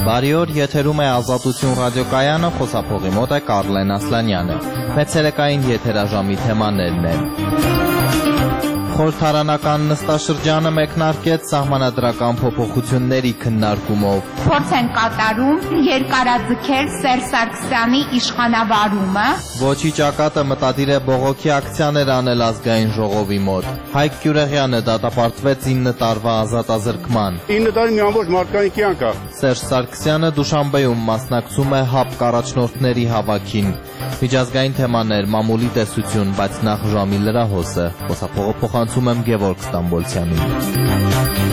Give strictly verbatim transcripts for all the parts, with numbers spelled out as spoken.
Բարի օր, եթերում է Ազատություն ռադիոկայանը, խոսափողի մոտ է Կարլեն Ասլանյանը։ Մեծ ցերեկային եթերաժամի թեմաներն են։ Խորհրդարանական նստաշրջանը մեկնարկեց սահմանադրական փոփոխությունների քննարկումով։ Փորձ են կատարում երկարաձգել Սերժ Սարգսյանի իշխանավարումը։ Ոչի ճակատը մտադիր է բողոքի ակցիաներ անել ազգային ժողովի մոտ։ Հայկ Գյուրեղյանը դատապարտվեց ինը տարվա ազատազրկման։ ինը տարի մի ամբողջ մարդկային կյանք է։ Սերժ Սարգսյանը Դուշանբեում մասնակցում է ՀԱՊ առաջնորդների հավաքին։ Միջազգային թեմաներ, մամուլի տեսություն, բայց նախ ժամի լրահոսը։ Խոսափողը փոխանցում եմ Գևորգ Ստամբոլցյանին։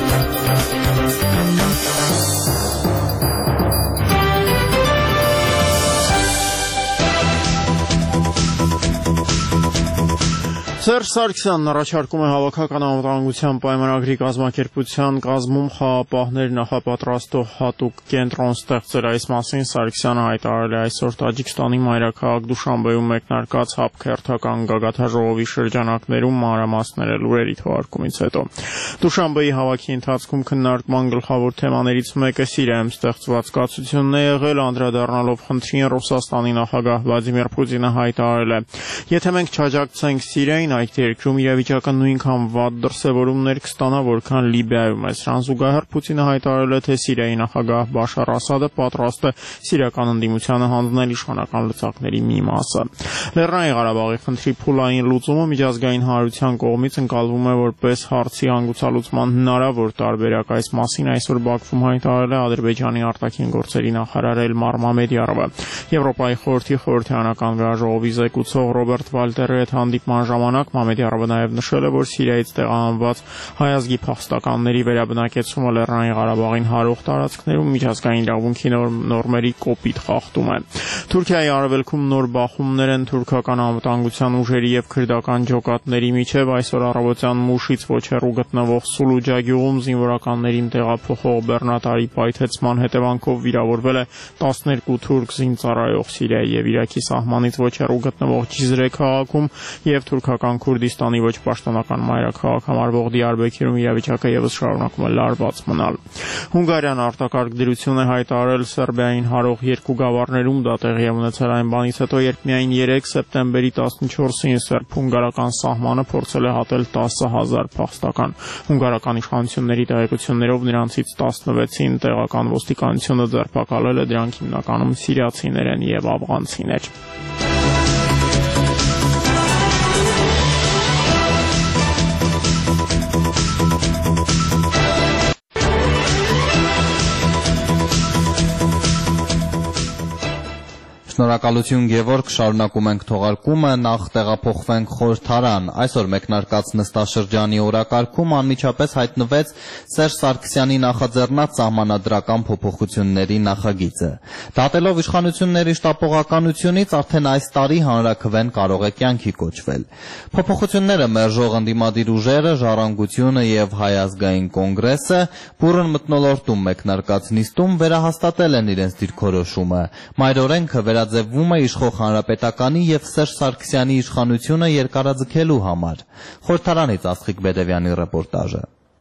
Սերժ Սարգսյանն առաջարկում է հավաքական անվտանգության պայմանագրի կազմակերպության կազմում խաղապահներ նախապատրաստող հատուկ կենտրոն ստեղծել։ Այս մասին Սարգսյանը հայտարարել է այսօր Տաջիկստանի մայրաքաղաք Դուշանբեում մեկնարկած ՀԱՊ քերթական գագաթաժողովի շրջանակներում մանրամասները լուրերի թողարկումից հետո։ Դուշանբեի հավաքի ընթացքում քննարկման գլխավոր թեմաներից մեկը Սիրիայում ստեղծված կացությունն է եղել, անդրադառնալով խնդրին Ռուսաստանի նախագահ Վլադիմիր Պուտինը հայտարարել է. Եթե մենք չաջակցենք Սիրիային, այդ երկրում իրավիճակը նույնքան վատ դրսևորումներ կստանա, որքան Լիբիայում է։ Սրան զուգահեռ Պուտինը հայտարարել է, թե Սիրիայի նախագահ Բաշար Ասադը պատրաստ է սիրիական ընդդիմությանը հանձնել իշխանական լծակների մի մասը։ Լեռնային Ղարաբաղի խնդրի փուլային լուծումը միջազգային հանրության կողմից ընկալվում է որպես հարցի հանգուցալուծման հնարավոր տարբերակ։ Այս մասին այսօր Բաքվում հայտարարել է Ադրբեջանի արտաքին գործերի նախարար Էլմար Մամեդյարովը։ Եվրոպայի խորհրդի խորհրդարանական վերաժողովի զեկուցող Ռոբերտ Վալտերի հետ հանդիպման ժամանակ Մամեդյարովը նաև նշել է, որ Սիրիայից տեղահանված հայ ազգի փախստականների վերաբնակեցումը Լեռնային Ղարաբաղին հարող տարածքներում միջազգային իրավունքի նորմերի կոպիտ խախտում է։ Թուրքիայի արևելքում նոր բախումներ են թուրքական անվտանգության ուժերի եւ քրդական ջոկատների միջև։ Այսօր առավոտյան Մուշից ոչ հեռու գտնվող Սուլուջա գյուղում զինվորականներին տեղափոխող բեռնատարի պայթեցման հետևանքով վիրավորվել է տասներկու թուրք զինծառայող։ Սիրիայի եւ Իրաքի սահմանից ոչ հեռու գտնվող Ջիզրե քաղաքում եւ Թուրքական Քուրդիստանի ոչ պաշտոնական մայրաքաղաք համարվող Դիարբեքիրում իրավիճակը եւս շարունակում է լարված մնալ։ Հունգարիան արտակարգ դրություն է հայտարարել Սերբիային հարող երկու գավառներում։ Դա տեղի է ունեցել այն բանից հետո, երբ միայն երեք սեպտեմբերի տասնչորսին սերբ-հունգարական սահմանը փորձել է հատել տասը հազար փախստական։ Հունգարական իշխանությունների տեղեկություններով նրանցից տասնվեցին տեղական ոստիկանությունը ձերբակալել է, դրանք հիմնականում սիրիացիներ են եւ աֆղանցիներ։ Շնորհակալություն Գևորգ, շարունակում ենք թողարկումը, նախ տեղափոխվենք խորհրդարան։ Այսօր մեկնարկած նստաշրջանի օրակարգում անմիջապես հայտնվեց Սերժ Սարգսյանի նախաձեռնած սահմանադրական փոփոխությունների նախագիծը։ Դատելով իշխանությունների շտապողականությունից արդեն այս տարի հանրաքվեն կարող է կյանքի կոչվել։ Փոփոխությունները մերժող ընդդիմադիր ուժերը, Ժառանգությունը եւ Հայ ազգային կոնգրեսը բուռն մթնոլորտում մեկնարկած նիստում վերահաստատել են իրենց դիրքորոշումը։ Մայրօրենքը ձևվում է իշխող հանրապետականի եւ Սերժ Սարգսյանի իշխանությունը երկարաձգելու համար։ Խորհրդարանից Աստղիկ Բեդևյանի ռեպորտաժը։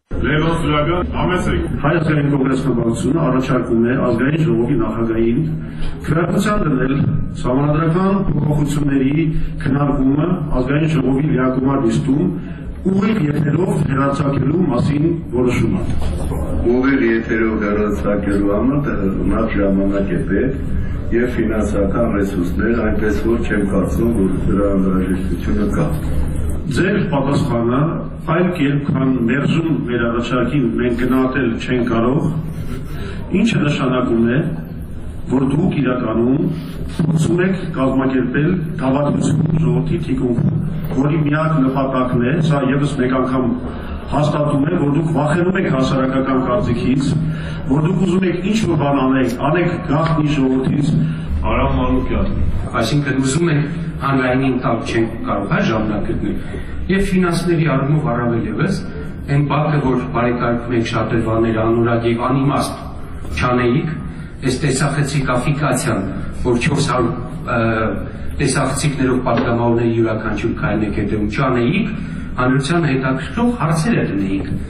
Հայ ազգային կոնգրեսը առաջարկում է ազգային ժողովի նախագահին քննարկության դնել սահմանադրական փոփոխությունների քննարկումը ազգային ժողովի լիակողմար նիստում ուղիղ եթերով հեռարձակելու մասին որոշումը։ Ուղիղ եթերով հեռարձակելու համար նախ ժամանակ է պետք եւ ֆինանսական ռեսուրսներ, այնպես որ չեմ կարծում, որ դրա անհրաժեշտությունը կա։ Ձեր պատասխանը այլ կերպ քան մերժում մեր առաջարկին մենք գնահատել չենք կարող, ինչը նշանակում է, որ դուք իրականում փորձում եք կազմակերպել թավալություն ժողովրդի թիկունքում, որի միակ նպատակն է, սա եւս մեկ անգամ հաստատում է, որ դուք վախենում եք հասարակական կարծիքից, որ դուք ուզում եք ինչ-որ բան անեք, անեք գաղտնի ժողովրդից։ Արամ Մանուկյան։ Այսինքն ուզում ենք հանրայինին տալ չենք կարող, հա, ժամանակ գտնել։ Եվ ֆինանսների առումով առավել ևս, այն բակը, որ բարեկարգում ենք շատ բաներ անորակ եւ անիմաստ չանեիք, այս տեսախցիկ աֆիկացիան, որ չորս հարյուր տեսախցիկներով պատգամավորների յուրաքանչյուր քայլն եք հետևում չանեիք, հանրությանը հետաքրքրող հարցեր դնեիք։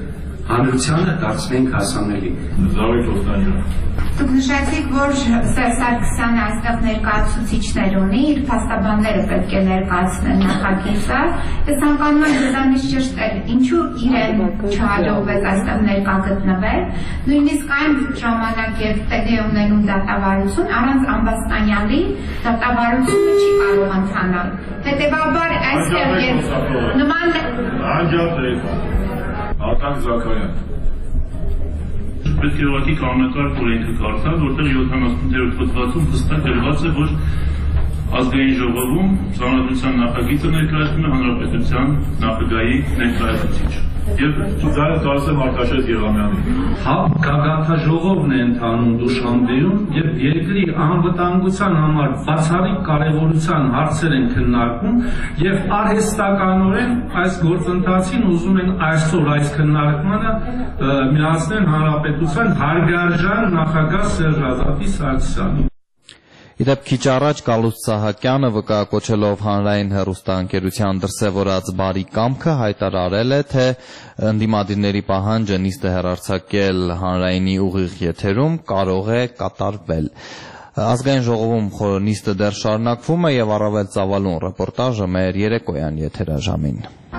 հանրությանը դարձնենք հասանելի։ Զավեթ Օստանյան։ Դուք նշեցիք, որ Սերժ Սարգսյանը այստեղ ներկայացուցիչներ ունի, իր փաստաբանները պետք է ներկայացնեն նախագիծը։ Ես ցանկանում եմ դրանից ճշտել, ինչու իրեն չհաջողվեց այստեղ ներկա գտնվել, նույնիսկ այն ժամանակ եւ տեղի ունենում դատավարություն առանց Ամբաստանյանի դատավարությունը չի կարող ընթանալ։ Հետևաբար այստեղ ես նման Անջատեք, Ատակ Զաքարյան։ Պետք է ուղղակի կանոնակարգ օրենքը կարդալ, որտեղ յոթանասուններորդ հոդվածում հստակ գրված է, որ ազգային ժողովում Սահմանադրության նախագիծը ներկայացնում է Հանրապետության նախագահի ներկայացուցիչ։ Եվ դա դասը Մարտաշես Եղամյանին։ ՀԱՊ գագաթաժողովն է ընթանում Դուշանբեում եւ երկրի անվտանգության համար բացառիկ կարեւորության հարցեր են քննարկվում եւ արհեստականորեն այս գործընթացին ուզում են այսօր այս քննարկմանը միացնել Հանրապետության հարգարժան նախագահ Սերժ Ազատի Սարգսյանին։ Իդեպ քիչ առաջ Գալուստ Սահակյանը վկայակոչելով հանրային հեռուստաընկերության դրսևորած բարի կամքը հայտարարել է, թե ընդդիմադիրների պահանջը նիստը հեռարձակել հանրայինի ուղիղ եթերում կարող է կատարվել։ Ազգային ժողովում նիստը դեռ շարունակվում է եւ առավել ծավալուն ռեպորտաժը մեր երեկոյան եթերաժամին։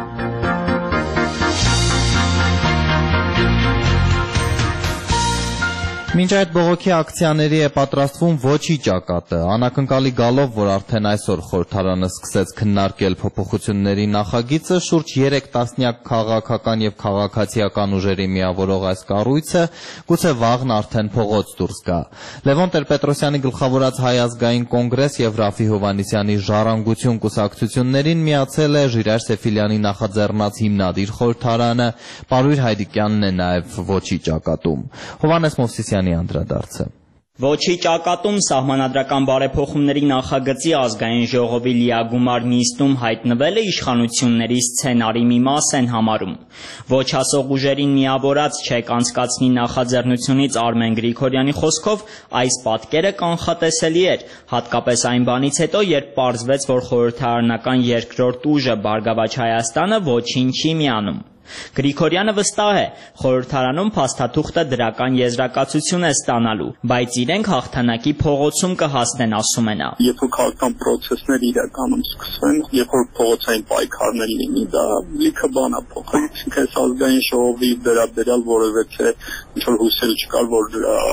Մինչ այդ բողոքի ակցիաների է պատրաստվում ոչի ճակատը, անակնկալի գալով, որ արդեն այսօր խորհրդարանը սկսեց քննարկել փոփոխությունների նախագիծը, շուրջ երեք տասնյակ քաղաքական եւ քաղաքացիական ուժերի միավորող այս կառույցը գուցե վաղն արդեն փողոց դուրս գա։ Լևոն Տեր-Պետրոսյանի գլխավորած Հայ ազգային կոնգրես եւ Ռաֆի Հովհաննիսյանի Ժառանգություն կուսակցություններին միացել է Ժիրայր Սեֆիլյանի նախաձեռնած հիմնադիր խորհրդարանը, Պարույր Հայդիկյանն է նաեւ ոչի ճակատում։ Հովհաննես Մովսիսյանի անդրադարձը։ Ոչի ճակատում սահմանադրական բարեփոխումների նախագծի ազգային ժողովի լիագումար նիստում հայտնվելը իշխանությունների սցենարի մի մաս են համարում։ Ոչ ասող ուժերին միավորած չեք անցկացնի նախաձեռնությունից Արմեն Գրիգորյանի խոսքով այս պատկերը կանխատեսելի էր, հատկապես այն բանից հետո, երբ պարզվեց, որ խորհրդարանական երկրորդ ուժը Բարգավաճ Հայաստանը ոչինչ չի միանում։ Գրիգորյանը վստահ է, խորհրդարանում փաստաթուղթը դրական եզրակացություն է ստանալու, բայց իրենք հաղթանակի փողոցում կհասնեն, ասում է նա։ Երբ որ քաղաքական պրոցեսներ իրականում սկսվեն, երբ որ փողոցային պայքարներ լինի, դա լիքը բան է փոխել։ Այսինքն ազգային ժողովի վերաբերյալ որևէ ինչ-որ հույսեր չկար, որ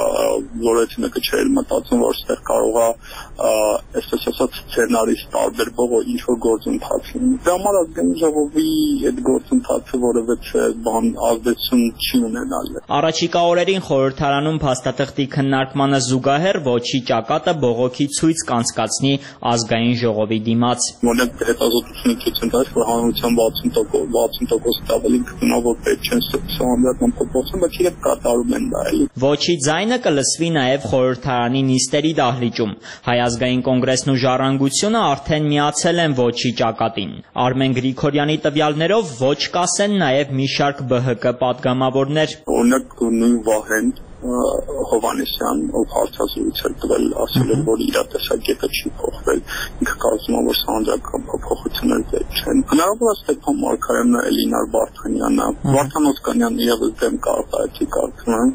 որևէ մեկը չէր մտածում, որ այստեղ կարող է այսպես ասած սցենարից տարբերվող ինչ-որ գործընթաց լինի։ Դա համար ազգային ժողովի այդ գործընթացը որևէ բան ազդեցություն չի ունենալ։ Առաջիկա օրերին խորհրդարանում փաստաթղթի քննարկմանը զուգահեռ ոչի ճակատը բողոքի ցույց կանցկացնի ազգային ժողովի դիմաց։ Մոնետ հետազոտությունը ցույց են տալիս, որ հանրության վաթսուն տոկոս ավելի գտնող որ պետք չեն սահմանադրական փոփոխություն, բայց իրենք կատարում են դա էլի։ Ոչի ձայնը կլսվի նաև խորհրդարանի նիստերի դահլիճում։ Հայ ազգային կոնգրեսն ու Ժառանգությունը արդեն միացել են ոչի ճակատին։ Արմեն Գրիգորյանի տվյալներով ոչ կասեն նաև մի շարք B H K պատգամավորներ։ Օրինակ նույն Վահեն Հովհաննիսյան, ով հարցազրույց էր տվել, ասել էր, որ իր տեսակետը չի փոխվել, ինքը կարծում է, որ սահմանադրական փոփոխություններ պետք չեն։ Հնարավոր է Ստեփան Մարգարյանը, Էլինար Վարդանյանը, Վարդան Օսկանյանն ևս դեմ կարտահայտի կարծում եմ։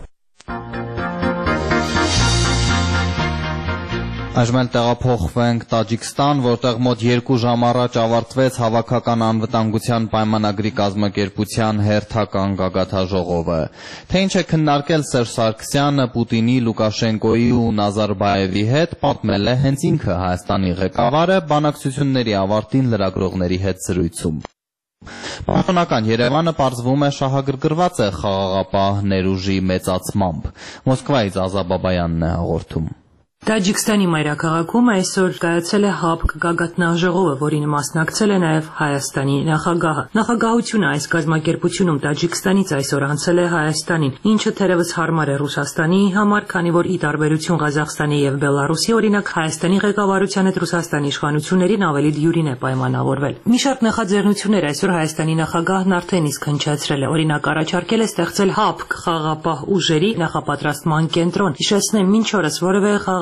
Այժմ էլ տեղափոխվենք Տաջիկստան, որտեղ մոտ երկու ժամ առաջ ավարտվեց Հավաքական անվտանգության պայմանագրի կազմակերպության հերթական գագաթաժողովը։ Թե ինչ է քննարկել Սերժ Սարգսյանը Պուտինի, Լուկաշենկոյի ու Նազարբաևի հետ, պատմել է հենց ինքը Հայաստանի ղեկավարը բանակցությունների ավարտին լրագրողների հետ զրույցում։ Պաշտոնական Երևանը պարզվում է շահագրգռված է խաղաղապահ ներուժի մեծացմամբ։ Մոսկվայից Ազա Բաբայանն է հաղորդում։ Տաջիկստանի մայրաքաղաքում այսօր կայացել է ՀԱՊԿ գագաթնաժողովը, որին մասնակցել է նաև Հայաստանի նախագահը։ Նախագահությունը այս կազմակերպությունում Տաջիկստանից այսօր անցել է Հայաստանին, ինչը թերևս հարմար է Ռուսաստանի համար, քանի որ ի տարբերություն Ղազախստանի եւ Բելարուսի, օրինակ Հայաստանի ղեկավարության հետ Ռուսաստանի իշխանություններին ավելի դյուրին է պայմանավորվել։ Մի շարք նախաձեռնություններ այսօր Հայաստանի նախագահն արդեն իսկ հնչեցրել է, օրինակ առաջարկել է ստեղծել ՀԱՊԿ խաղաղապահ ուժերի նախապատրաստման կենտրոն։ Հիշեցնեմ, մինչ օրս որևէ խաղաղ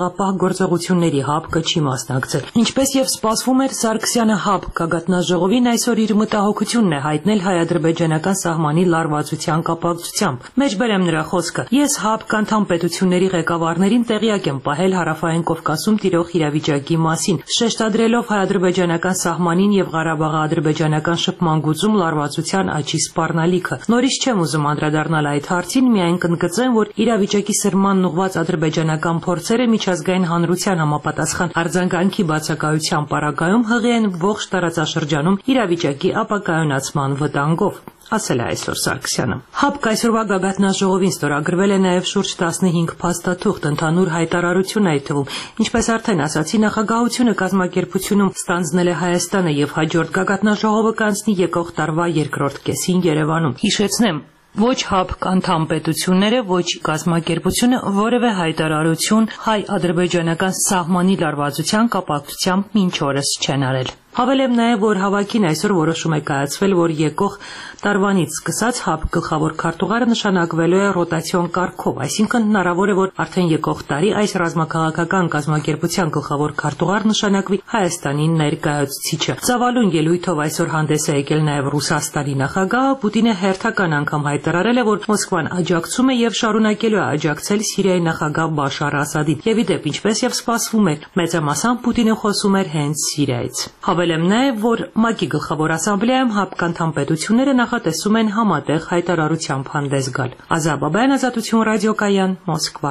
խաղաղապահ գործողությունների ՀԱՊԿ չի մասնակցել։ Ինչպես եւ սպասվում էր, Սարգսյանը ՀԱՊԿ գագաթնաժողովին այսօր իր մտահոգությունն է հայտնել հայ-ադրբեջանական սահմանի լարվածության կապակցությամբ։ Մեջբերեմ նրա խոսքը. «Ես ՀԱՊԿ անդամ պետությունների ղեկավարներին տեղյակ եմ պահել Հարավային Կովկասում տիրող իրավիճակի մասին, շեշտադրելով հայ-ադրբեջանական սահմանին եւ Ղարաբաղի-ադրբեջանական շփման գծում լարվածության աճի սպառնալիքը։ Նորից չեմ ուզում անդրադառնալ այդ հարցին, միայն կընդգծեմ, որ իրավիճակի սրմանն ուղղված ադրբեջանական փորձերը միջազգային հանրության համապատասխան արձագանքի բացակայության պարագայում հղի են ողջ տարածաշրջանում իրավիճակի ապակայունացման վտանգով», ասել է այսօր Սարգսյանը։ ՀԱՊԿ այսօրվա գագաթնաժողովին ստորագրվել է նաև շուրջ տասնհինգ փաստաթուղթ, ընդհանուր հայտարարություն այդ թվում։ Ինչպես արդեն ասացի, նախագահությունը կազմակերպությունում ստանձնել է Հայաստանը եւ հաջորդ գագաթնաժողովը կանցնի եկող տարվա երկրորդ կեսին Երևանում։ Հիշեցնեմ, ոչ ՀԱՊԿ անդամ պետությունները, ոչ կազմակերպությունը որևէ հայտարարություն հայ-ադրբեջանական սահմանի լարվածության կապակցությամբ մինչ օրս չեն արել։ Հավելեմ նաև, որ հավաքին այսօր որոշում է կայացվել, որ եկող տարվանից սկսած ՀԱՊԿ գլխավոր քարտուղարը նշանակվելու է ռոտացիոն կարգով, այսինքն հնարավոր է, որ արդեն եկող տարի այս ռազմաքաղաքական կազմակերպության գլխավոր քարտուղար նշանակվի Հայաստանի ներկայացուցիչը։ Ծավալուն ելույթով այսօր հանդես է եկել նաև Ռուսաստանի նախագահը։ Պուտինը հերթական անգամ հայտարարել է, որ Մոսկվան աջակցում է եւ շարունակելու է աջակցել Սիրիայի նախագահ Բաշար Ասադին։ Եվ ի դեպ, ինչպես եւ սպասվում էր, մեծամասամբ Պուտինը խոսում էր հենց Սիրիայից։ Հավելեմ նաև, որ ՄԱԿ-ի գլխավոր ասամբլեայում ՀԱՊԿ անդամ պետությունները նախատեսում են համատեղ հայտարարությամբ հանդես գալ։ Ազա Բաբայան, Ազատություն ռադիոկայան, Մոսկվա։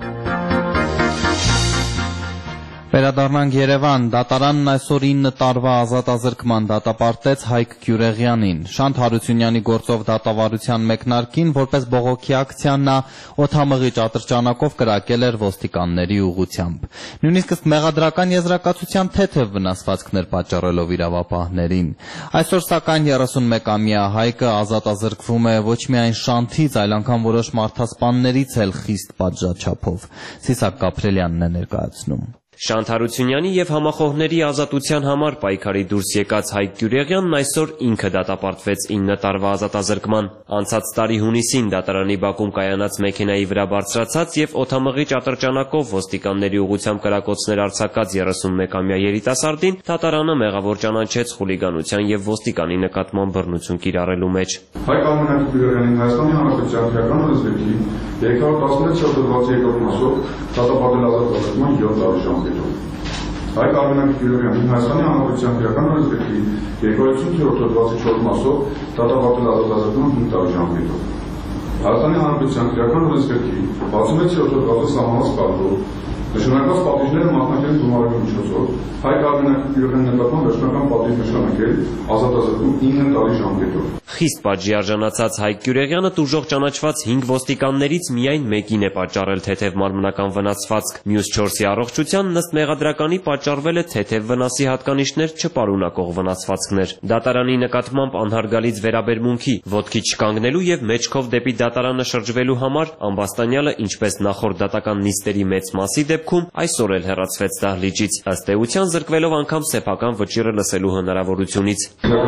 Վերադառնանք Երևան, դատարանն այսօր ինը տարվա ազատազրկման դատապարտեց Հայկ Գյուրեղյանին։ Շանթ Հարությունյանի գործով դատավարության մեկնարկին, որպես բողոքի ակցիա նա օդամղի ճատրճանակով կրակել էր ոստիկանների ուղղությամբ։ Նույնիսկ ըստ մեղադրական եզրակացության թեթև վնասվածքներ պատճառելով իրավապահներին։ Այսօր սակայն երեսունմեկամյա Հայկը ազատազրկվում է ոչ միայն Շանթից, այլ անգամ որոշ մարդասպաններից էլ խիստ պատժաչափով։ Սիսակ Կապրելյանն է ներկայացնում։ Շանթ Հարությունյանի եւ համախոհների ազատության համար պայքարի դուրս եկած Հայկ Գյուրեղյանն այսօր ինքը դատապարտվեց ինը տարվա ազատազրկման։ Անցած տարի հունիսին դատարանի բակում կայանած մեքենայի վրա բարձրացած եւ օդամղի ճատրճանակով ոստիկանների ուղղությամբ կրակոցներ արձակած երեսունմեկամյա երիտասարդին դատարանը մեղավոր ճանաչեց խուլիգանության եւ ոստիկանի նկատմամբ բռնություն կիրառելու մեջ։ Հայկ Արմենակ Գյուրեղյանին Հայաստանի Հանրապետության Քրեական օրենսգրքի երկրորդ տասնմեկ թվականի երկրորդ մասով դատապարտել ազատազրկման յոթ տարի ժամկետով։ Հայկ Արմենակ Գյուրեղյանին Հայաստանի Հանրապետության Քրեական օրենսգրքի երկրորդ թվականի մասով դատապարտել ազատազրկման հինգ տարի ժամկետով։ Հայաստանի Հանրապետության Քրեական օրենսգրքի վաթսունմեկ թվականի սահմանված կարգով նշանակված պատիժները մասնակցել գումարելու միջոցով Հայկ Արմենակ Գյուրեղյանի նկատմամբ վերջնական պատիժ նշանակել ազատազրկում ինը տարի ժամկետով։ Խիստ պատժի արժանացած Հայկ Գյուրեղյանը տուժող ճանաչված հինգ ոստիկաններից միայն մեկին է պատճառել թեթև մարմնական վնասվածք, մյուս չորսի առողջության ըստ մեղադրականի պատճառվել է թեթև վնասի հատկանիշներ չպարունակող վնասվածքներ։ Դատարանի նկատմամբ անհարգալից վերաբերմունքի, ոտքի չկանգնելու եւ մեջքով դեպի դատարանը շրջվելու համար ամբաստանյալը, ինչպես նախորդ դատական նիստերի մեծ մասի դեպքում, այսօր էլ հեռացվեց դահլիճից, ըստ էության զրկվելով անգամ սեփական վճիռը լսելու հնարավորությունից։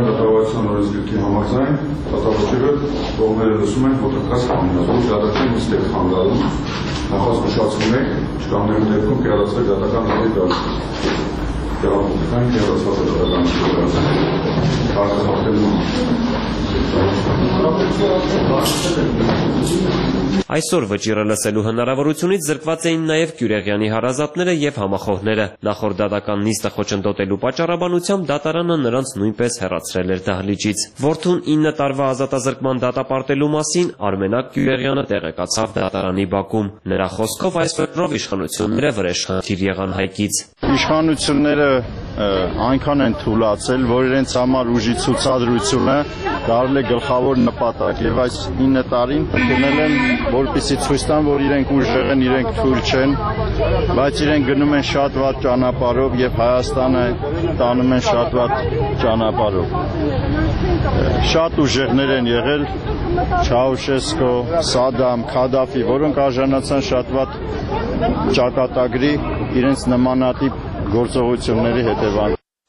Դատավարժերը կողմերը լսում են ֆոտոկաս կանգնած, դատական նիստեր խանգարում, նախած նշացնում եք, չկանգնելու դեպքում կիրառացել դատական նիստի դարձում։ Տեղափոխական կիրառացված է դատական նիստի դարձում։ Արտահայտելու Այսօր վճիռը լսելու հնարավորությունից զրկված էին նաև Գյուրեղյանի հարազատները եւ համախոհները։ Նախորդ դատական նիստը խոչընդոտելու պատճառաբանությամբ դատարանը նրանց նույնպես հեռացրել էր դահլիճից։ Որդուն ինը տարվա ազատազրկման դատապարտելու մասին Արմենակ Գյուրեղյանը տեղեկացավ դատարանի բակում։ Նրա խոսքով այս վճռով իշխանությունները վրեժխնդիր եղան Հայկից։ Իշխանությունները այնքան են թուլացել, որ իրենց համար ուժի ցուցադրությունը դարձել է գլխավոր նպատակ եւ այս ինը տարին ընդունել են, որպեսզի ցույց տան, որ իրենք ուժեղ են, իրենք թույլ չեն, բայց իրենք գնում են շատ վատ ճանապարհով եւ Հայաստանը տանում են շատ վատ ճանապարհով։ Շատ ուժեղներ են եղել Չաուշեսկո, Սադամ, Քադաֆի, որոնք արժանացան շատ վատ ճակատագրի իրենց նմանատիպ գործողությունների հետևանքով։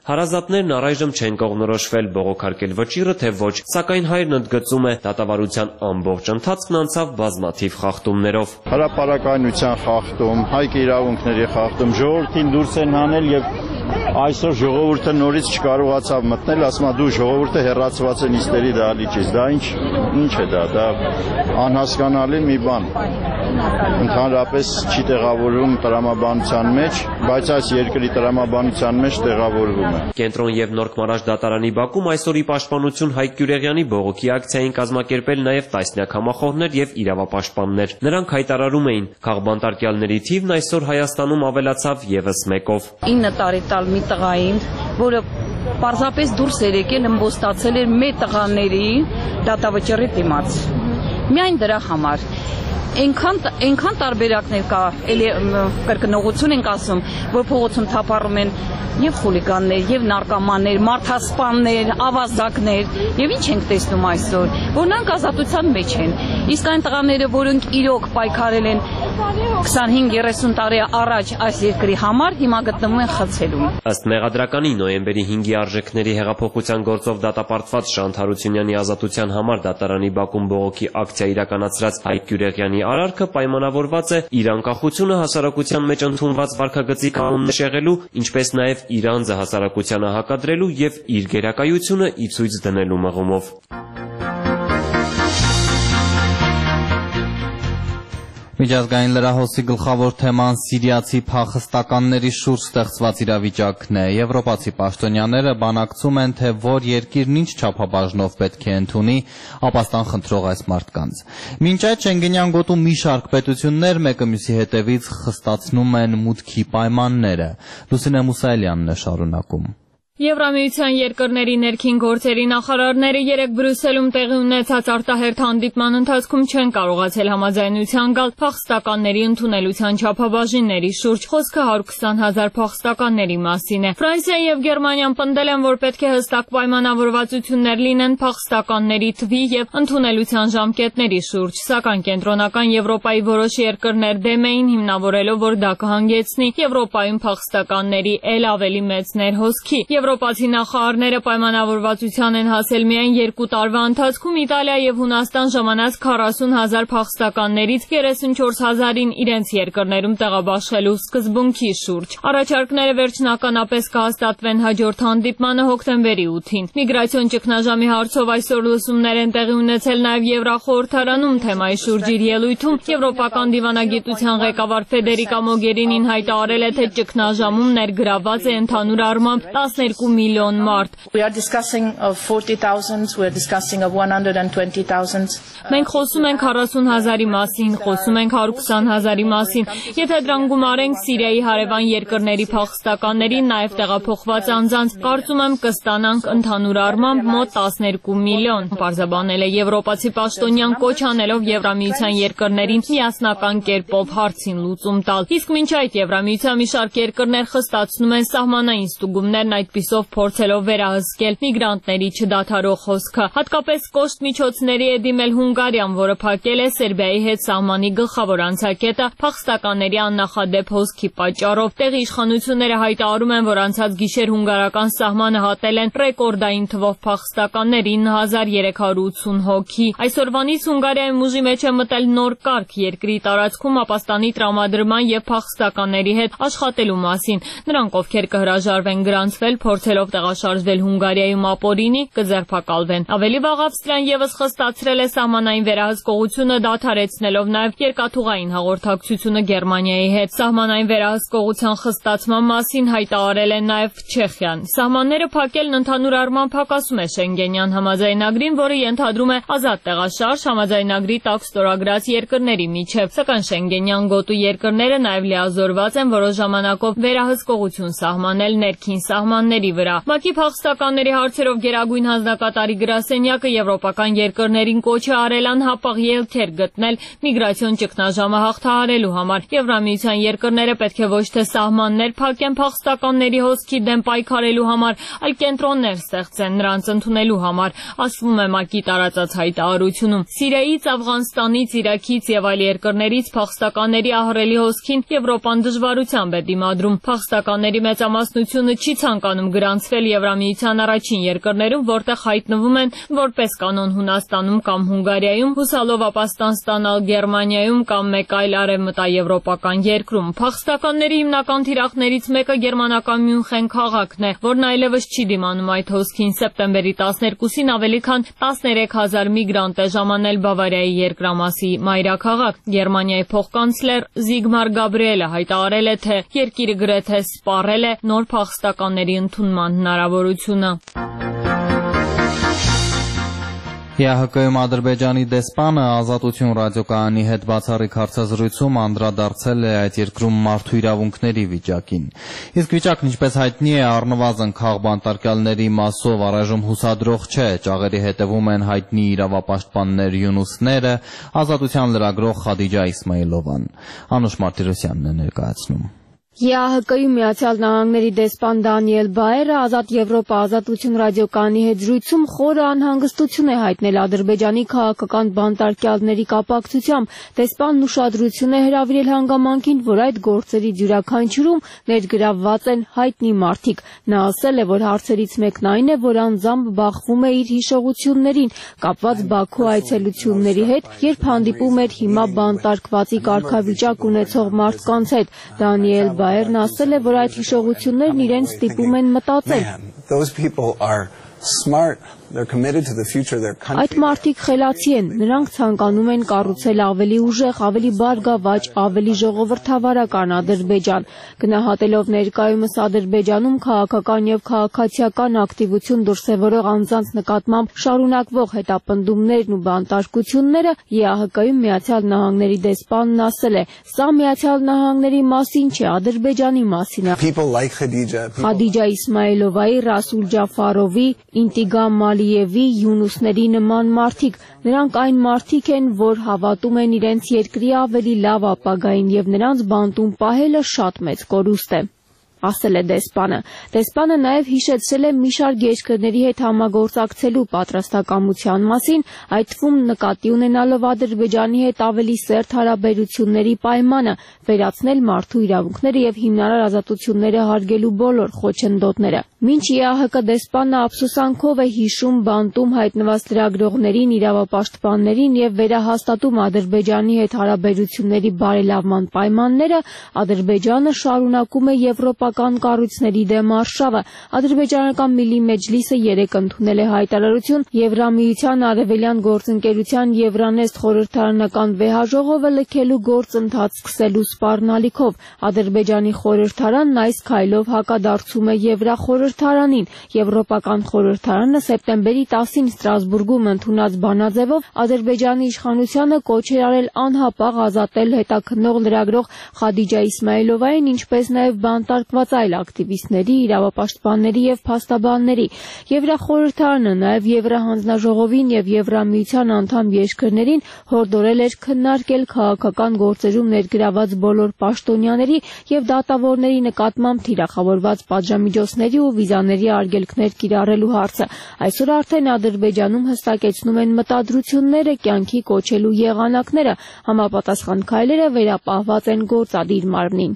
Հարազատներն առայժմ չեն կողմնորոշվել բողոքարկել վճիռը, թե ոչ, սակայն հայրն ընդգծում է, դատավարության ամբողջ ընթացքն անցավ բազմաթիվ խախտումներով։ Հրապարակայնության խախտում, հայք իրավունքների խախտում, ժողովրդին դուրս են հանել եւ այսօր ժողովուրդը նորից չկարողացավ մտնել, ասում է դու ժողովուրդը հեռացված է նիստերի դահլիճից։ Դա ինչ ինչ է դա, դա անհասկանալի մի բան։ Ընդհանրապես չի տեղավորվում տրամաբանության մեջ, բայց այս երկրի տրամաբանության մեջ տեղավորվում է։ Կենտրոն եւ Նորք Մարաշ դատարանի բակում այսօր ի պաշտպանություն Հայկ Գյուրեղյանի բողոքի ակցիային կազմակերպել նաեւ տասնյակ համախոհներ եւ իրավապաշտպաններ։ Նրանք հայտարարում էին, քաղբանտարկյալների թիվն այսօր Հայաստանում ավելացավ եւս մեկով։ ինը տարի տալ մի տղային, որը պարզապես դուրս էր եկել, ըմբոստացել էր մեր տղաների դատավճռի դիմաց։ Միայն դրա համար Այնքան այնքան տարբերակներ կա, էլի կրկնողություն ենք ասում, որ փողոցում թափառում են եւ խուլիգաններ, եւ նարկոմաններ, մարդասպաններ, ավազակներ, եւ ինչ ենք տեսնում այսօր, որ նրանք ազատության մեջ են։ Իսկ այն տղաները, որոնք իրոք պայքարել են քսանհինգ երեսուն տարի առաջ այս երկրի համար, հիմա գտնվում են խցելում։ Ըստ մեղադրականի նոյեմբերի հինգի արժեքների հեղափոխության գործով դատապարտված Շանթ Հարությունյանի ազատության համար դատարանի բակում բողոքի ակցիա իրականացրած Հայկ Գյուրեղյանի արարքը պայմանավորված է իր անկախությունը հասարակության մեջ ընդունված վարքագծի կանոններ շեղելու, ինչպես նաև իր անձը հասարակությանը հակադրելու եւ իր գերակայությունը ի ցույց դնելու մղումով։ Միջազգային լրահոսի գլխավոր թեման սիրիացի փախստականների շուրջ ստեղծված իրավիճակն է։ Եվրոպացի պաշտոնյաները բանակցում են, թե որ երկիրն ինչ չափաբաժնով պետք է ընդունի ապաստան խնդրող այս մարդկանց։ Մինչ այդ Շենգենյան գոտու մի շարք պետություններ մեկը մյուսի հետևից խստացնում են մուտքի պայմանները։ Լուսինե Մուսայելյանն է շարունակում։ Եվրամիության երկրների ներքին գործերի նախարարները երեկ Բրյուսելում տեղի ունեցած արտահերթ հանդիպման ընթացքում չեն կարողացել համաձայնության գալ փախստականների ընդունելության չափաբաժինների շուրջ։ Խոսքը հարյուր քսան հազար փախստականների մասին է։ Ֆրանսիան եւ Գերմանիան պնդել են, որ պետք է հստակ պայմանավորվածություններ լինեն փախստականների թվի եւ ընդունելության ժամկետների շուրջ, սակայն կենտրոնական Եվրոպայի որոշ երկրներ դեմ էին, հիմնավորելով, որ դա կհանգեցնի Եվրոպայում փախստականների ել ավելի մեծ ներհոսքի։ Եվրոպացի նախարարները պայմանավորվածության են հասել միայն երկու տարվա ընթացքում Իտալիա եւ Հունաստան ժամանած քառասուն հազար փախստականներից երեսունչորս հազարին իրենց երկրներում տեղաբաշխելու սկզբունքի շուրջ։ Առաջարկները վերջնականապես կհաստատվեն հաջորդ հանդիպմանը հոկտեմբերի ութին։ Միգրացիոն ճգնաժամի հարցով այսօր լսումներ են տեղի ունեցել նաեւ Եվրախորհրդարանում թեմայի շուրջ իր ելույթում Եվրոպական դիվանագիտության ղեկավար Ֆեդերիկա Մոգերինին հայտարարել է, թե ճգնաժամում ներգրաված է ընդհանուր առմամբ տասներկու միլիոն մարդ։ We are discussing of forty thousand, we are discussing of one hundred twenty thousand. Մենք խոսում ենք քառասուն հազարի մասին, խոսում ենք հարյուր քսան հազարի մասին։ Եթե դրան գումարենք Սիրիայի հարևան երկրների փախստականներին, նաև տեղափոխված անձանց, կարծում եմ կստանանք ընդհանուր առմամբ մոտ տասներկու միլիոն։ Պարզաբանել է եվրոպացի պաշտոնյան, կոչ անելով Եվրամիության երկրներին միասնական կերպով հարցին լուծում տալ։ Իսկ մինչ այդ Եվրամիության մի շարք երկրներ խստացնում են սահմանային ստուգումներն այդպիսով փորձելով վերահսկել միգրանտների չդադարող հոսքը։ Հատկապես կոշտ միջոցների է դիմել Հունգարիան, որը փակել է Սերբիայի հետ սահմանի գլխավոր անցակետը փախստականների աննախադեպ հոսքի պատճառով։ Տեղի իշխանությունները հայտարարում են, որ անցած գիշեր հունգարական սահմանը հատել են ռեկորդային թվով փախստականներ ինը հազար երեք հարյուր ութսուն հոգի։ Այսօրվանից Հունգարիայում ուժի մեջ է մտել նոր կարգ երկրի տարածքում ապաստանի տրամադրման եւ փախստականների հետ աշխատելու մասին։ Նրանք, ովքեր կհրաժարվեն գրանցվել, փորձելով տեղաշարժվել Հունգարիայում ապօրինի, կձերբակալվեն։ Ավելի վաղ Ավստրիան եւս խստացրել է սահմանային վերահսկողությունը, դադարեցնելով նաեւ երկաթուղային հաղորդակցությունը Գերմանիայի հետ։ Սահմանային վերահսկողության խստացման մասին հայտարարել է նաեւ Չեխիան։ Սահմանները փակելն ընդհանուր առմամբ հակասում է Շենգենյան համաձայնագրին, որը ենթադրում է ազատ տեղաշարժ համաձայնագրի տակ ստորագրած երկրների միջև։ Սակայն Շենգենյան գոտու երկրները նաեւ լիազորված են որոշ ժամանակով վերահսկողություն սահմանել ներքին սահմանների վրա։ ՄԱԿ-ի փախստականների հարցերով գերագույն հանձնակատարի գրասենյակը եվրոպական երկրներին կոչ է արել անհապաղ ելքեր գտնել միգրացիոն ճգնաժամը հաղթահարելու համար։ Եվրամիության երկրները պետք է ոչ թե սահմաններ փակեն փախստականների հոսքի դեմ պայքարելու համար, այլ կենտրոններ ստեղծեն նրանց ընդունելու համար, ասվում է ՄԱԿ-ի տարածած հայտարարությունում։ Սիրիայից, Աֆղանստանից, Իրաքից եւ այլ երկրներից փախստականների ահռելի հոսքին Եվրոպան դժվարությամբ է դիմադրում։ Փախստականների մեծամասնությունը չի ցանկանում գրանցվել Եվրամիության առաջին երկրներում, որտեղ հայտնվում են որպես կանոն Հունաստանում կամ Հունգարիայում, հուսալով ապաստան ստանալ Գերմանիայում կամ մեկ այլ արևմտաեվրոպական երկրում։ Փախստականների հիմնական թիրախներից մեկը գերմանական Մյունխեն քաղաքն է, որն այլևս չի դիմանում այդ հոսքին։ Սեպտեմբերի տասներկուսին ավելի քան տասներեք հազար միգրանտ է ժամանել Բավարիայի երկրամասի մայրաքաղաք։ Գերմանիայի փոխկանցլեր Զիգմար Գաբրիելը հայտարարել է, թե երկիրը գրեթե սպառել է նոր փախստականների ընդունման հնարավորությունը։ ԵԱՀԿ-ում Ադրբեջանի դեսպանը Ազատություն ռադիոկայանի հետ բացառիկ հարցազրույցում անդրադարձել է այդ երկրում մարդու իրավունքների վիճակին։ Իսկ վիճակն, ինչպես հայտնի է, առնվազն քաղբանտարկյալների մասով առայժմ հուսադրող չէ։ Ճաղերի հետևում են հայտնի իրավապաշտպաններ Յունուսները, Ազատության լրագրող Խադիջա Իսմայիլովան։ Անուշ Մարտիրոսյանն է ներկայացնում։ ԵԱՀԿ-ում Միացյալ Նահանգների դեսպան Դանիել Բայերը Ազատ Եվրոպա Ազատություն ռադիոկայանի հետ զրույցում խորը անհանգստություն է հայտնել Ադրբեջանի քաղաքական բանտարկյալների կապակցությամբ։ Դեսպանն ուշադրություն է հրավիրել հանգամանքին, որ այդ գործերի յուրաքանչյուրում ներգրավված են հայտնի մարդիկ։ Նա ասել է, որ հարցերից մեկն այն է, որ անձամբ բախվում է իր հիշողություններին, կապված Բաքու այցելությունների հետ, երբ հանդիպում էր հիմա բանտարկվածի կարգավիճակ ունեցող մարդկանց հետ։ Դանիել Բայերն ասել է, որ այդ հիշողություններն իրեն ստիպում են մտածել։ Այդ մարդիկ խելացի են, նրանք ցանկանում են կառուցել ավելի ուժեղ, ավելի բարգավաճ, ավելի ժողովրդավարական Ադրբեջան։ Գնահատելով ներկայումս Ադրբեջանում քաղաքական եւ քաղաքացիական ակտիվություն դրսևորող անձանց նկատմամբ շարունակվող հետապնդումներն ու բանտարկությունները, ԵԱՀԿ-ում Միացյալ Նահանգների դեսպանն ասել է. «Սա Միացյալ Նահանգների մասին չէ, Ադրբեջանի մասին է»։ Խադիջա Իսմայիլովայի, Ռասուլ Ջաֆարովի, Ինտիգամ Մալիևի, Յունուսների նման մարդիկ, նրանք այն մարդիկ են, որ հավատում են իրենց երկրի ավելի լավ ապագային եւ նրանց բանտում պահելը շատ մեծ կորուստ է, ասել է դեսպանը։ Դեսպանը նաև հիշեցրել է մի շարք երկրների հետ համագործակցելու պատրաստակամության մասին, այդ թվում նկատի ունենալով Ադրբեջանի հետ ավելի սերտ հարաբերությունների պայմանը, վերացնել մարդու իրավունքները եւ հիմնարար ազատությունները հարգելու բոլոր խոչընդոտները։ Մինչ ԵԱՀԿ դեսպանը ափսոսանքով է հիշում բանտում հայտնված լրագրողներին, իրավապաշտպաններին եւ վերահաստատում Ադրբեջանի հետ հարաբերությունների բարելավման պայմանները, Ադրբեջանը շարունակում է եվրոպական կառույցների դեմ արշավը։ Ադրբեջանական Միլի Մեջլիսը երեկ ընդունել է հայտարարություն Եվրամիության արևելյան գործընկերության Եվրանեստ խորհրդարանական վեհաժողովը լքելու գործընթաց սկսելու սպառնալիքով։ Ադրբեջանի խորհրդարանն այս քայլով հակադարձում է Եվրախորհրդարանին։ Եվրոպական խորհրդարանը սեպտեմբերի տասին Ստրասբուրգում ընդունած բանաձևով Ադրբեջանի իշխանությանը կոչ էր արել անհապաղ ազատել հետաքննող լրագրող Խադիջա Իսմայիլովային, ինչպես նաև բանտարկված այլ ակտիվիստների, իրավապաշտպանների եւ փաստաբանների։ Եվրախորհրդարանը նաև Եվրահանձնաժողովին եւ Եվրամիության անդամ երկրներին հորդորել էր քննարկել քաղաքական գործերում ներգրաված բոլոր պաշտոնյաների եւ դատավորների նկատմամբ թիրախավորված պատժամիջոցների ու վիզաների արգելքներ կիրառելու հարցը։ Այսօր արդեն Ադրբեջանում հստակեցնում են մտադրությունները, կյանքի կոչելու եղանակները, համապատասխան քայլերը վերապահված են գործադիր մարմնին։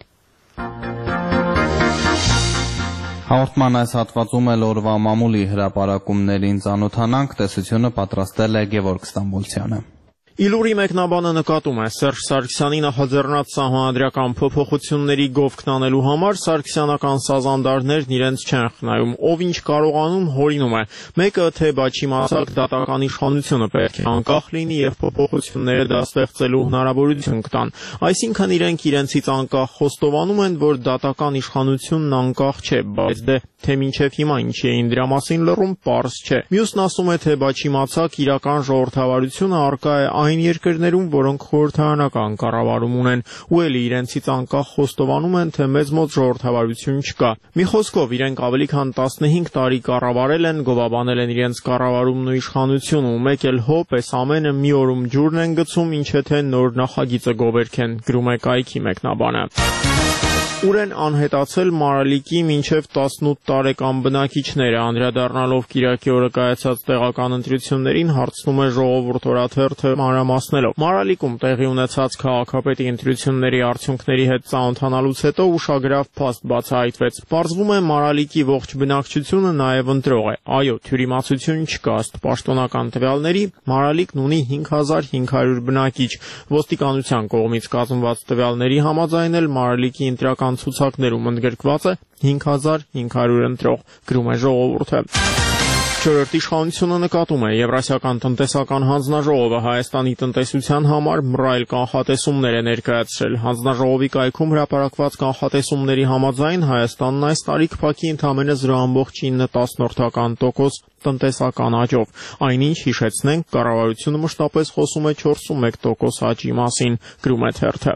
Հաղորդման այս հատվածում էլ օրվա մամուլի հրապարակումներին ծանոթանանք, տեսությունը պատրաստել է Գևորգ Ստամբոլցյանը։ Իլուրի մեկնաբանը նկատում է Սերժ Սարգսյանի նախաձեռնած սահմանադրական փոփոխությունների գովքն անելու համար սարգսյանական սազանդարներն իրենց չեն խնայում, ով ինչ կարողանում հորինում է։ Մեկը թե բաչիմացակ դատական իշխանությունը պետք է անկախ լինի եւ փոփոխությունները դա ստեղծելու հնարավորություն կտան։ Այսինքն իրենք իրենցից անկախ խոստովանում են, որ դատական իշխանությունն անկախ չէ, բայց դե թե մինչև հիմա ինչի էին դրա մասին լռում, պարզ չէ։ Մյուսն ասում է, թե բաչիմացակ իրական ժողովրդավարությունը առկա է այն երկրներում, որոնք խորհրդարանական կառավարում ունեն, ու էլի իրենցից անկախ խոստովանում են, թե մեզ մոտ ժողովրդավարություն չկա։ Մի խոսքով, իրենք ավելի քան տասնհինգ տարի կառավարել են, գովաբանել են իրենց կառավարումն ու իշխանությունը, ու մեկ էլ հոպ էս ամենը մի օրում ջուրն են գցում, ինչ թե նոր նախագիծը գովերքեն, գրում է կայքի մեկնաբանը։ Ուր են անհետացել Մարալիկի մինչև տասնութ տարեկան բնակիչները, անդրադառնալով Կիրակի օրը կայացած տեղական ընտրություններին, հարցնում է Ժողովուրդ օրաթերթը մանրամասնելով։ Մարալիկում տեղի ունեցած քաղաքապետի ընտրությունների արդյունքների հետ ծանոթանալուց հետո ուշագրավ փաստ բացահայտվեց։ Պարզվում է Մարալիկի ողջ բնակչությունը նաև ընտրող է։ Այո, թյուրիմացություն չկա, ըստ պաշտոնական տվյալների, Մարալիկն ունի հինգ հազար հինգ հարյուր բնակիչ։ Ոստիկանության կողմից կազմված տվյալների համաձայն էլ Մարալիկի ընտրական ցուցակներում ընդգրկված է հինգ հազար հինգ հարյուր ընտրող, գրում է Ժողովուրդը։ Չորրորդ իշխանությունը նկատում է Եվրասիական տնտեսական հանձնաժողովը Հայաստանի տնտեսության համար մռայլ կանխատեսումներ է ներկայացրել։ Հանձնաժողովի կայքում հրապարակված կանխատեսումների համաձայն Հայաստանն այս տարի կփակի ընդամենը զրո ամբողջ ինը տոկոս տնտեսական աճով։ Այնինչ, հիշեցնենք, կառավարությունը մշտապես խոսում է չորսունմեկ տոկոս աճի մասին, գրում է թերթը։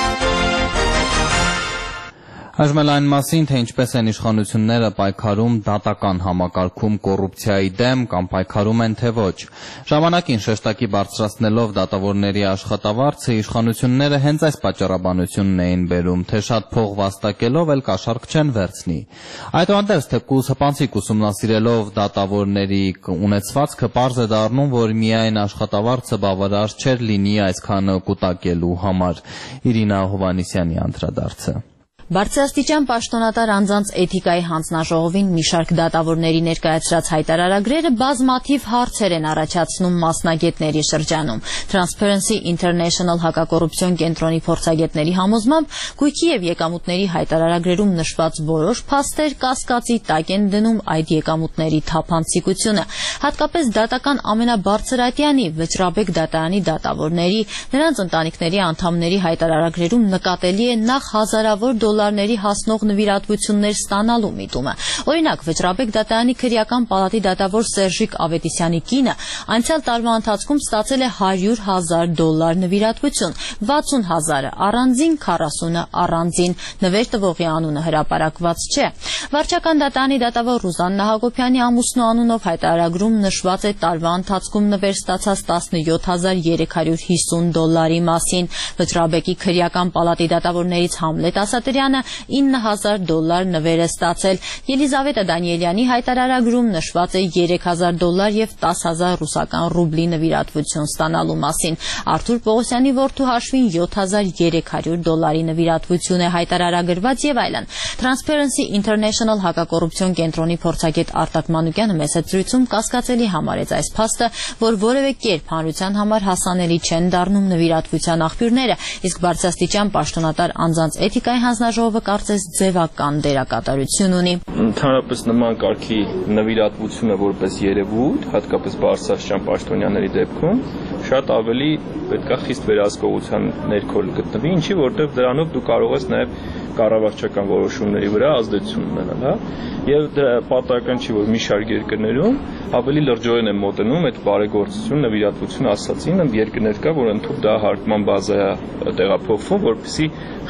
Այժմ էլ այն մասին, թե ինչպես են իշխանությունները պայքարում դատական համակարգում կոռուպցիայի դեմ կամ պայքարում են, թե ոչ։ Ժամանակին շեշտակի բարձրացնելով դատավորների աշխատավարձը, իշխանությունները հենց այս պատճառաբանությունն էին բերում, թե շատ փող վաստակելով էլ կաշառք չեն վերցնի։ Այդուհանդերձ, թեկուզ հպանցիկ ուսումնասիրելով դատավորների ունեցվածքը, պարզ է դառնում, որ միայն աշխատավարձը բավարար չէր լինի այսքան կուտակելու համար։ Իրինա Հովհաննիսյանի անդրադարձը։ Բարձրաստիճան պաշտոնատար անձանց էթիկայի հանձնաժողովին մի շարք դատավորների ներկայացրած հայտարարագրերը բազմաթիվ հարցեր են առաջացնում մասնագետների շրջանում։ Transparency International հակակոռուպցիոն կենտրոնի փորձագետների համոզմամբ գույքի եւ եկամուտների հայտարարագրերում նշված որոշ փաստեր կասկածի տակ են դնում այդ եկամուտների թափանցիկությունը։ Հատկապես դատական ամենաբարձր ատյանի Վճռաբեկ դատարանի դատավորների, նրանց ընտանիքների անդամների հայտարարագրերում նկատելի է նախ հազարավոր դոլարների հասնող նվիրատվություններ ստանալու միտումը։ Օրինակ, Վճռաբեկ դատարանի քրեական պալատի դատավոր Սերժիկ Ավետիսյանի կինը անցյալ տարվա ընթացքում ստացել է հարյուր հազար դոլար նվիրատվություն, վաթսուն հազարը առանձին, քառասունը առանձին, նվեր տվողի անունը հրապարակված չէ։ Վարչական դատարանի դատավոր Ռուզաննա Հակոբյանի ամուսնու անունով հայտարարագրում նշված է տարվա ընթացքում նվեր ստացած տասնյոթ հազար երեք հարյուր հիսուն դոլարի մասին։ Վճռաբեկի քրեական պալատի դատավորներից Համլետ Ասատրյանը ինը հազար դոլար նվեր է ստացել։ Ելիզավետա Դանիելյանի հայտարարագրում նշված է երեք հազար դոլար եւ տասը հազար ռուսական ռուբլի նվիրատվություն ստանալու մասին։ Արթուր Պողոսյանի որդու հաշվին յոթ հազար երեք հարյուր դոլարի նվիրատվություն է հայտարարագրված եւ այլն։ Transparency International հակակոռուպցիոն կենտրոնի փորձագետ Արտակ Մանուկյանը մեծ զրույցում կասկածելի համարեց այս փաստը, որ որևէ կերպ հանրության համար հասանելի չեն դառնում նվիրատվության աղբյուրները, իսկ բարձրաստիճան պաշտոնատար անձանց էթիկայի հանձնաժողովը կարծես ձևական դերակատարություն ունի։ Ընդհանրապես նման կարգի նվիրատվությունը որպես երևույթ, հատկապես բարձրաստիճան պաշտոնյաների դեպքում, շատ ավելի պետք է խիստ վերահսկողության ներքո գտնվի, ինչի որտեղ դրանով դու կարող ես նաև կառավարչական որոշումների վրա ազդեցություն ունենալ, հա, եւ դա պատահական չի, որ մի շարք երկրներում ավելի լրջորեն են մոտենում այդ բարեգործություն, նվիրատվություն ասացին, երկրներ կա, որ ընդհանուր դա հարկման բազա է տեղափոխվում, որպեսզի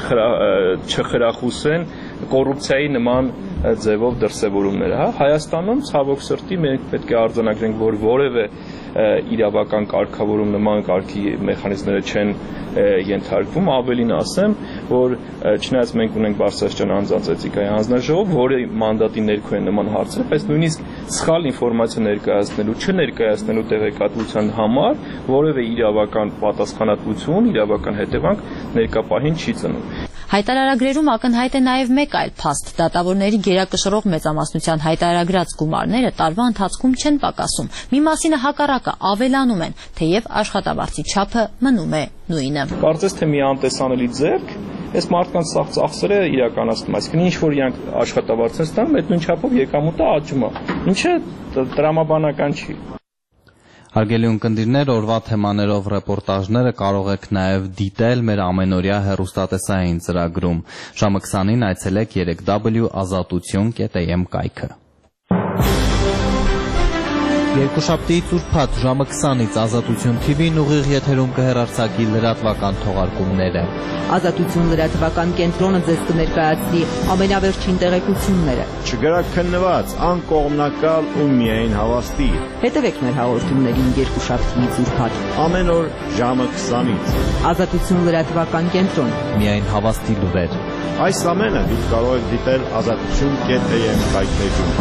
չխրախուսեն կոռուպցիայի նման ձևով դրսևորումները, հա։ Հայաստանում ցավոք սրտի մենք պետք է արձանագրենք, որ որևէ իրավական կարգավորում նման կարգի մեխանիզմները չեն ենթարկվում, ավելին ասեմ, որ չնայած մենք ունենք բարձրաստիճան անձանց էթիկայի հանձնաժողով, որի մանդատի ներքո են նման հարցերը, բայց նույնիսկ սխալ ինֆորմացիա ներկայացնելու, չներկայացնելու տեղեկատվության համար որևէ իրավական պատասխանատվություն, իրավական հետևանք ներկա պահին չի ծնում։ Հայտարարագրերում ակնհայտ է նաև մեկ այլ փաստ՝ դատավորների գերակշռող մեծամասնության հայտարարագրած գումարները տարվա ընթացքում չեն պակասում։ Մի մասինը հակառակը ավելանում են, թեև աշխատավարձի չափը մնում է նույնը։ Կարծես թե մի անտեսանելի ձեռք այս մարդկանց սաղ ծախսերը իրականացնում, այսինքն ինչ որ իրանք աշխատավարձ են ստանում, այդ նույն չափով եկամուտը աճում է, ինչը տրամաբանական չի։ Հարգելի ունկնդիրներ, օրվա թեմաներով ռեպորտաժները կարող եք նաև դիտել մեր ամենօրյա հեռուստատեսային ծրագրում։ Ժամը քսանին այցելեք երեք w ազատություն կետ am կայքը։ Երկուշաբթիից ուրբաթ ժամը քսանից Ազատություն Թի Վին ուղիղ եթերում կհեռարձակի լրատվական թողարկումները։ Ազատություն լրատվական կենտրոնը ձեզ կներկայացնի ամենավերջին տեղեկությունները։ Չգրաքննված, անկողմնակալ ու միայն հավաստի։ Հետևեք մեր հաղորդումներին երկուշաբթիից ուրբաթ ամեն օր ժամը քսանից։ Ազատություն լրատվական կենտրոն։ Միայն հավաստի լուրեր։ Այս ամենը դուք կարող եք դիտել ազատություն կետ էյ էմ կայքէջում։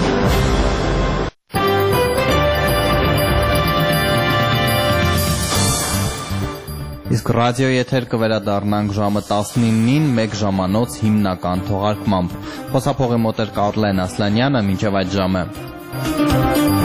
Իսկ ռադիո եթեր կվերադառնանք ժամը տասնինին մեկ ժամանոց հիմնական թողարկմամբ։ Խոսափողի մոտ էր Կարլեն Ասլանյանը, մինչև այդ ժամը։